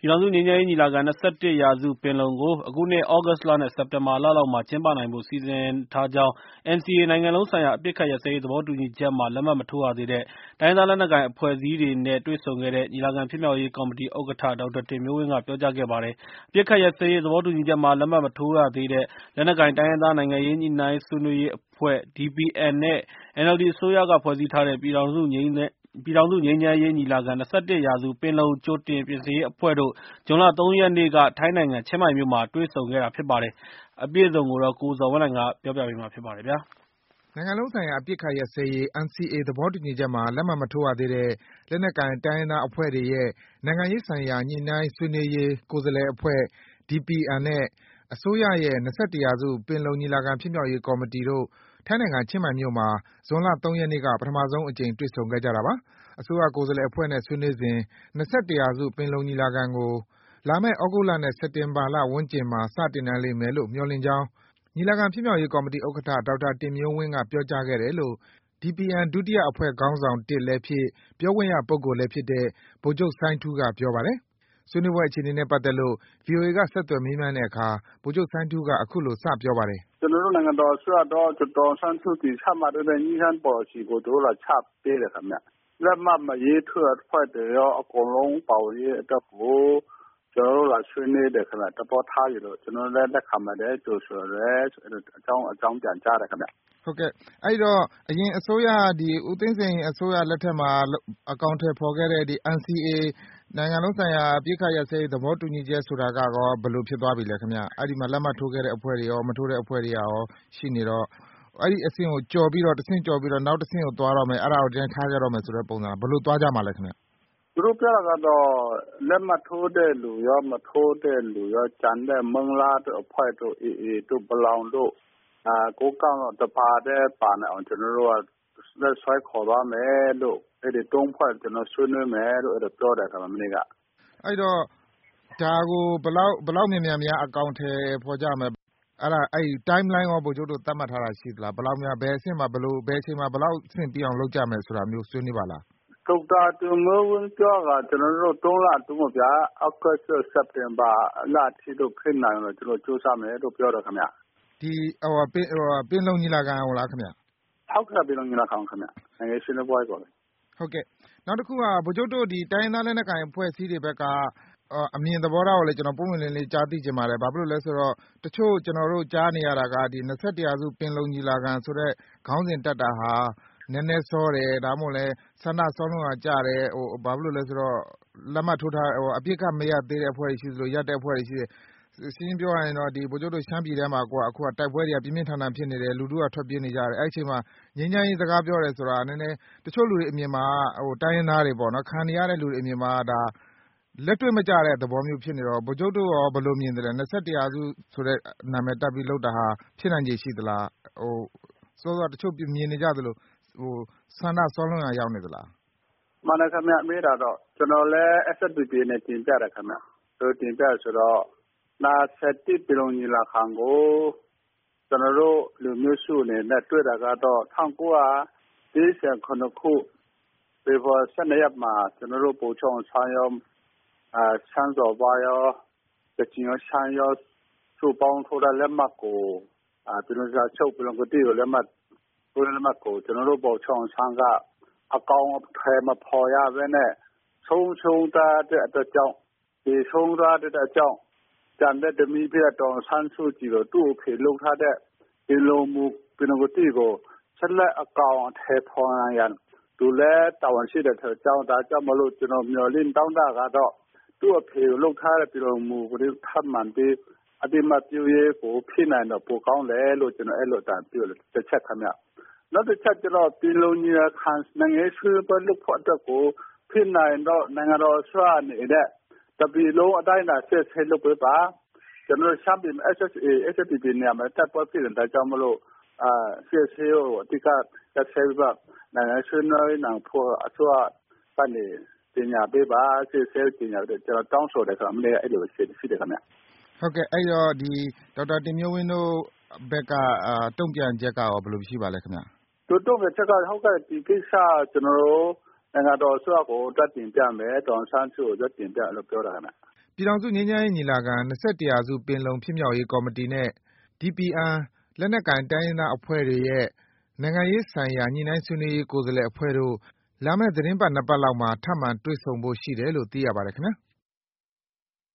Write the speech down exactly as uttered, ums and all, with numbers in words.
ပြည်ထောင်စုငြိမ်းချမ်းရေးညီလာခံ-၂၁ရာစုပင်လုံကိုအခုနှစ်သြဂုတ်လနဲ့စက်တင်ဘာလလောက်မှာကျင်းပနိုင်ဖို့စီစဉ်ထားကြောင်း အန်စီအေ နိုင်ငံလုံးဆိုင်ရာအပစ်အခတ်ရပ်စဲရေးသဘောတူညီချက်မှာလက်မှတ်မထိုးရသေးတဲ့တိုင်းရင်းသားလက်နက်ကိုင်အဖွဲ့အစည်းတွေနဲ့တွေ့ဆုံခဲ့တဲ့ညီလာခံဖြစ်မြောက်ရေးကော်မတီဥက္ကဋ္ဌ ဒေါက်တာတင်မျိုးဝင်းကပြောကြားခဲ့ပါတယ်။ အပစ်အခတ်ရပ်စဲရေးသဘောတူညီချက်မှာလက်မှတ်မထိုးရသေးတဲ့လက်နက်ကိုင်တိုင်းရင်းသားနိုင်ငံရေးညှိနှိုင်းဆွေးနွေးရေးအဖွဲ့ ဒီ ပီ အန် နဲ့ အန် အယ်လ် ဒီ အစိုးရကဖွဲ့စည်းထားတဲ့ပြည်ထောင်စုငြိမ်းချမ်းရေးညီလာခံ-၂၁ရာစုပင်လုံကြိုတင်ပြင်ဆင်ရေးအဖွဲ့တို့ဇွန်လ၃ရက်နေ့ကထိုင်းနိုင်ငံချင်းမိုင်မြို့မှာတွေ့ဆုံခဲ့တာဖြစ်ပါတယ်။ အပြည့်အစုံကိုကိုဇော်ဝင်းလှိုင်ကပြောပြပေးမှာဖြစ်ပါတယ်။နိုင်ငံလုံးဆိုင်ရာအပစ်အခတ်ရပ်စဲရေး အန်စီအေ သဘောတူညီချက်မှာလက်မှတ်မထိုးရသေးတဲ့လက်နက်ကိုင်တိုင်းရင်းသားအဖွဲ့တွေရဲ့နိုင်ငံရေးဆိုင်ရာညှိနှိုင်းဆွေးနွေးရေးကိုယ်စားလှယ်အဖွဲ့ ဒီ ပီ အန် နဲ့ အစိုးရရဲ့၂၁ရာစုပင်လုံညီလာခံဖြစ်မြောက်ရေးကော်မတီတို့ထိုင်းနိုင်ငံချင်းမိုင်မြို့မှာဇွန်လ၃ရက်နေ့ကပထမဆုံးအကြိမ်တွေ့ဆုံခဲ့ကြတာပါ။ အစိုးရကိုယ်စားလှယ်အဖွဲ့နဲ့ဆွေးနွေးစဉ်၂၁ရာစုပင်လုံညီလာခံကိုလာမယ့်သြဂုတ်လနဲ့စက်တင်ဘာလဝန်းကျင်မှာစတင်နိုင်လိမ့်မယ်လို့မျှော်လင့်ကြောင်းညီလာခံဖြစ်မြောက်ရေးကော်မတီဥက္ကဋ္ဌ ဒေါက်တာတင်မျိုးဝင်းကပြောကြားခဲ့တယ်လို့ ဒီ ပီ အန် ဒုတိယအဖွဲ့ခေါင်းဆောင်(၁)လည်းဖြစ် ပြောခွင့်ရပုဂ္ဂိုလ်လည်းဖြစ်တဲ့ ဗိုလ်ချုပ်စိုင်းထူးကပြောပါတယ်။ ဆွေးနွေးပွဲအခြေအနေနဲ့ပတ်သက်လို့ ဗွီအိုအေကဆက်သွယ်မေးမြန်းတဲ့အခါ ဗိုလ်ချုပ်စိုင်းထူးကအခုလိုစပြောပါတယ်။ “ကျနော်တို့နိုင်ငံတော်အစိုးရတော့ဒေါ်အောင်ဆန်းစုကြည်ချမှတ်တဲ့ငြိမ်းချမ်းရေးပေါ်လစီကိုသူတို့ကချပေးတယ်ခင်ဗျ။ လက်မှတ်မရေးထိုးတဲ့အဖွဲ့တွေရောအကုန်လုံးပါဝင်ရေးအတွက်ကိုကျနော်တို့ကဆွေးနွေးတယ်ခင်ဗျ။ သဘောထားယူလို့ကျနော်တို့လည်းလက်ခံပါတယ်ကြိုဆိုတယ်အကြောင်းအကြောင်းပြန်ကြားတယ်ခင်ဗျ။ ” ဟုတ်ကဲ့အဲဒီတော့အရင်အစိုးရဦးသိန်းစိန်အစိုးရလက်ထက်မှာအကောင်အထည်ဖော်ခဲ့တဲ့ အန်စီအေ နိုင်ငံလုံးဆိုင်ရာအပစ်အခတ်ရပ်စဲရေးသဘောတူညီချက်ဆိုတာကရောဘယ်လိုဖြစ်သွားပြီလဲခင်ဗျ။အဲဒီမှာလက်မှတ်ထိုးခဲ့တဲ့အဖွဲ့တွေရောမထိုးတဲ့အဖွဲ့တွေကရောရှိနေတော့အဲဒီအဆင့်ကိုကျော်ပြီးတော့တဆင့်ကျော်ပြီးတော့နောက်တဆင့်ကိုသွားတော့မယ်အဲဒါကိုဒီတိုင်းထားခဲ့တော့မယ်ဆိုတဲ့ပုံစံဘယ်လိုသွားကြမှာလဲခင်ဗျ။သူတို့ပြောတာကတော့လက်မှတ်ထိုးတဲ့လူရောမထိုးတဲ့လူရောကျန်တဲ့မုန်းလားတို့အဖွဲ့တို့ အေအေ တို့ပလောင်တို့ကိုးကန့်တို့တပါတည်းပါနေအောင်ကျနော်တို့ကလက်ဆွဲခေါ်သွားမယ်လို့အဲဒီသုံးဖွဲ့ကျနော်ဆွေးနွေးမယ်လို့အဲလိုပြောတယ်ခင်ဗျမနေ့က။အဲဒီတော့ဒါကိုဘယ်လောက်ဘယ်လောက်မြန်မြန်များအကောင်အထည်ဖော်ကြမလဲအဲဒါအဲဒီ Timeline ရောဗိုလ်ချုပ်တို့သတ်မှတ်ထားတာရှိသလားဘယ်လောက်များဘယ်အဆင့်မှာဘယ်လိုဘယ်အချိန်မှာဘယ်လောက်အဆင့်ပြီးအောင်လုပ်ကြမယ်ဆိုတာမျိုးဆွေးနွေးပါလား။ဒေါက်တာတင်မျိုးဝင်းပြောတာကျနော်တို့သုံးလအတွင်းပေါ့ဗျာသြဂုတ်စက်တင်ဘာလအထိတော့ဖြစ်နိုင်အောင်ကျနော်တို့ကြိုးစားမယ်လို့ပြောတယ်ခင်ဗျ။ဒီဟိုပင်ပင်လုံညီလာခံကိုလားခင်ဗျ။ဟုတ်ကဲ့ပင်လုံညီလာခံခင်ဗျနိုင်ငံရေးဆွေးနွေးပွဲကိုလေ။ဟုတ်ကဲ့နောက်တစ်ခုကဗိုလ်ချုပ်တို့ဒီတိုင်းရင်းသားလက်နက်ကိုင်အဖွဲ့အစည်းတွေဘက်ကအမြင်သဘောထားကိုလည်းကျနော်ပွင့်ပွင့်လင်းလင်းကြားသိချင်ပါတယ်။ဘာဖြစ်လို့လဲဆိုတော့တချို့ကျနော်တို့ကြားနေရတာကဒီ၂၁ရာစုပင်လုံညီလာခံဆိုတဲ့ခေါင်းစဉ်တပ်တာဟာနည်းနည်းစောတယ်ဒါမှမဟုတ်လည်းဆန္ဒစောလွန်းတာကျတယ်ဟိုဘာဖြစ်လို့လဲဆိုတော့လက်မှတ်ထိုးထားဟိုအပြစ်ကမရသေးတဲ့အဖွဲ့တွေရှိသလိုရပ်တဲ့အဖွဲ့တွေရှိတယ်ရှင်းရှင်းပြောရရင်တော့ဒီဗိုလ်ချုပ်တို့ရှမ်းပြည်ထဲမှာကိုကအခုကတိုက်ပွဲတွေကပြင်းပြင်းထန်ထန်ဖြစ်နေတယ်လူထုကထွက်ပြေးနေကြတယ်အဲဒီအချိန်မှာငြိမ်းချမ်းရေးစကားပြောတယ်ဆိုတာနည်းနည်းတချို့လူတွေအမြင်မှာဟိုတိုင်းရင်းသားတွေပေါ့နော်ခံနေရတဲ့လူတွေအမြင်မှာဒါလက်တွေ့မကျတဲ့သဘောမျိုးဖြစ်နေတော့ဗိုလ်ချုပ်တို့ရောဘယ်လိုမြင်တယ်လဲ၂၁ရာစုဆိုတဲ့နာမည်တပ်ပြီးလုပ်တာဟာဖြစ်နိုင်ခြေရှိသလားဟိုစောစောတချို့မြင်နေကြသလိုဟိုဆန္ဒစောလွန်းရာရောက်နေသလားမှန်တယ်ခင်ဗျမေးတာတော့ကျွန်တော်လည်း အက်စ် အက်ဖ် ဒီ ပီ နဲ့တင်ပြတယ်ခင်ဗျသူတင်ပြဆိုတော့နာဆက်တိပလုံညီလာခံကိုကျွန်တော်တို့လူမျိုးစုအနေနဲ့တွေ့တာကတော့၁၉၄၇ခုဖေဖော်ဝါရီ၁၂ရက်မှာကျွန်တော်တို့ပူချုံဆန်းရောအဲဆန်းစော်ဘွားရောတချင်ရောရှမ်းရောစုပေါင်းထိုးတဲ့လက်မှတ်ကိုအဲပြည်လုံးစာချုပ်ပြည်လုံးကတိကိုလက်မှတ်ထိုးတဲ့လက်မှတ်ကိုကျွန်တော်တို့ပူချုံဆန်းကအကောင်အထည်မဖော်ရဘဲနဲ့ဆုံးရှုံးတဲ့အအတွက်ကြောင့်ဒီဆုံးသွားတဲ့အကြောင်းကြံတဲ့တမီးပြတော်ဆန်းစုကြည်တို့သူ့အဖေလှုပ်ထားတဲ့ဒီလိုမူပြည်လုံးကတိကိုဆက်လက်အကောင်အထည်ဖော်ရန်သူလည်းတာဝန်ရှိတဲ့အကြောင်းဒါကြောင့်မလို့ကျွန်တော်မျှော်လင့်တောင်းတကတော့သူ့အဖေလှုပ်ထားတဲ့ပြည်လုံးမူကိုထပ်မှန်ပြီးအတိမပြည့်ရေးကိုဖြစ်နိုင်တော့ပိုကောင်းတယ်လို့ကျွန်တော်အဲ့လိုတန်ပြောလို့တစ်ချက်ခင်ဗျနောက်တစ်ချက်ကျတော့ပြည်လုံးကြီးခန့်နိုင်ငံဆွေးပွဲလုပ်ဖို့အတွက်ကိုဖြစ်နိုင်တော့နိုင်ငံတော်ဆွာနေတဲ့တပီလုံးအတိုင်းအတာဆက်ဆက်လုပ်ပေးပါကျွန်တော်ရှမ်းပြည် အက်စ် အက်စ် အေ အက်စ် အက်ဖ် ဒီ နေရာမှာတပ်ပွဲဖြစ်တဲ့ကြောင့်မလို့အာဆက်ဆက်ကိုအတိကဆက်ဆက်ပါနိုင်ငံဆွေးနွေးနိုင်ဖို့အစိုးရကနေပညာပေးပါဆက်ဆက်ပညာကျွန်တော်တောင်းဆိုတယ်ဆိုတော့မနေ့အဲ့လိုရှိတယ်ခင်ဗျဟုတ်ကဲ့အဲ့တော့ဒီဒေါက်တာတင်မျိုးဝင်းတို့ဘက်ကတုံ့ပြန်ချက်ကရောဘယ်လိုရှိပါလဲခင်ဗျသူတုံ့ပြန်ချက်ကဟုတ်ကဲ့ဒီကိစ္စကျွန်တော်တို့နိုင်ငံတော်အစိုးရကိုတက်တင်ပြမယ်ဒေါ်ဆန်းစုကိုတက်တင်ပြလို့ပြောတာခင်ဗျပြည်ထောင်စုငြိမ်းချမ်းရေးညီလာခံ ၂၁ ရာစုပင်လုံဖြစ်မြောက်ရေးကော်မတီနဲ့ ဒီ ပီ အမ် လက်နက်ကိုင်တိုင်းရင်းသားအဖွဲ့တွေရဲ့ နိုင်ငံရေးဆိုင်ရာညှိနှိုင်းဆွေးနွေးရေးကိုယ်စားလှယ်အဖွဲ့တို့ လာမယ့်သီတင်းပတ် နှစ်ပတ်လောက်မှာ ထပ်မံတွေ့ဆုံဖို့ရှိတယ်လို့ သိရပါတယ်ခင်ဗျာ။